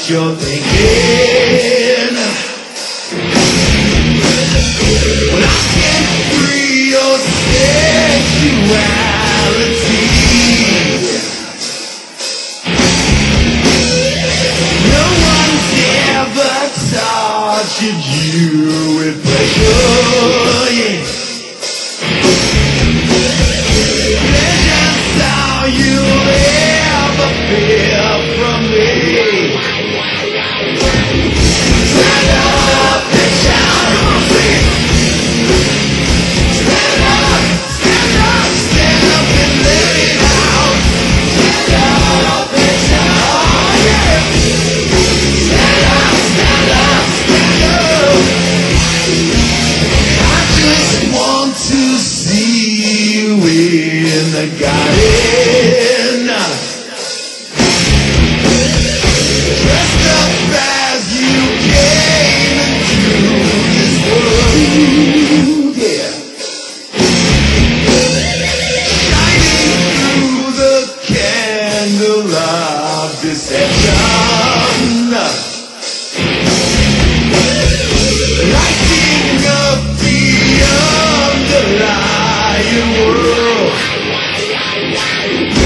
you're thinking. When I can free your sexuality, no one's ever tortured you with pleasure, yeah. Pleasure's all you'll ever feel from me. Stand up and shout, sing. Stand up, stand up, stand up and let it out. Stand up and shout, yeah. Stand up, stand up, stand up. I just want to see you in the garden, dressed up as you came into this world, yeah. Shining through the candle of deception, lighting up the underlying world.